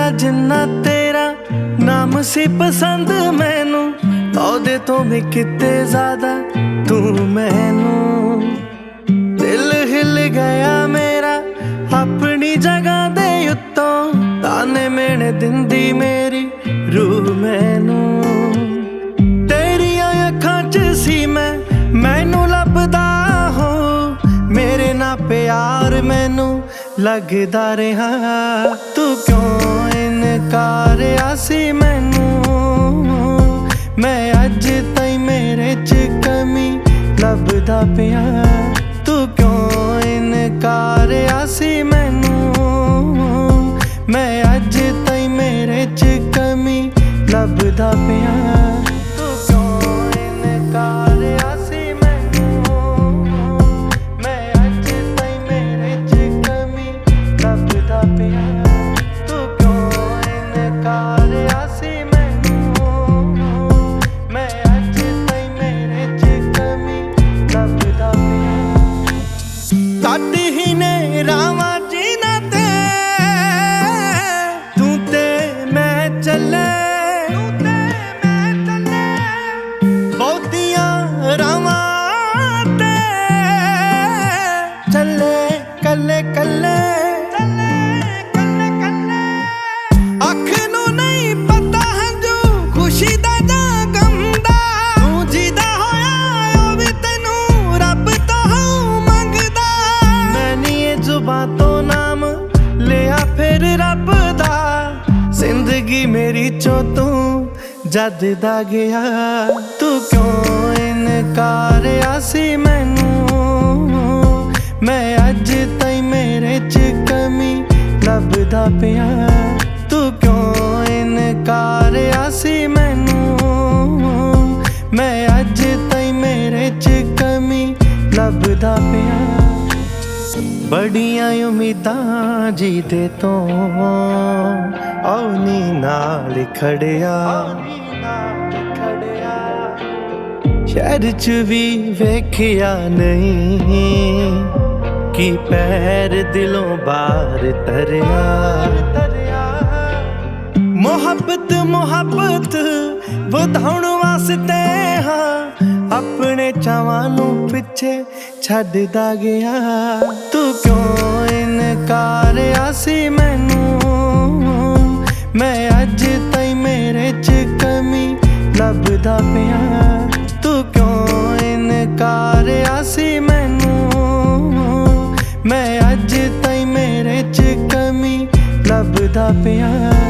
जिन्ना तेरा नाम सी पसंद मैनू, औदे तो भी किते ज्यादा तू मैनू। दिल हिल गया मेरा अपनी जगह दे उत्तों, ताने मेने दिंदी मेरी रूह मैनू। तेरिया अखां च सी मैनू लभदा हो, मेरे ना प्यार मैनू लगदा रहा। तू क्यों इनकार आसी मैनू, मैं अज ताईं मेरे च कमी लभदा पिया। तू क्यों इनकार आसी मैनू, मैं अज ताईं मेरे च कमी लभदा पिया। तू क्यों इनकार आसी मैनू, मैं अज ताईं मेरे च कमी लभदा पिया। तू क्यों इनकार आसी मैनू, मैं अज ताईं मेरे च कमी लभदा पिया। कट ही ने रावां जीना ते तू ते मैं चले, बहुतियां रावां ते चले कल्ले कल्ले। अख नू नहीं पता हंजू खुशी दा जां गम दा, तू जीदा होया ओ भी तैनू रब तो हूं मंगदा। मैं नी ये जुबां तो नाम लिया फिर रब दा, जिंदगी मेरी चो तू जद दा गया। तू क्यों इनकार आसी मैनू, मैं अज ताईं मेरे च कमी लभदा पिया। तू क्यों इनकार आसी मैनू, मैं अज ताईं मेरे च कमी लभदा पिया। बड़ियां उम्मीदां जीदे तो औनी नाल खड़िया, शहर च भी वेखिया नहीं कि पैर दिलों बाहर तरिया। मोहब्बत मोहब्बत वधाउण वास्ते हाँ, अपने चावां नू पिछे छड्डदा गया। तू क्यों इनकार आसी मैनू, मैं अज ताईं मेरे च कमी लभदा पिया। तू क्यों इनकार आसी मैनू, मैं अज ताईं मेरे च कमी लभदा पिया।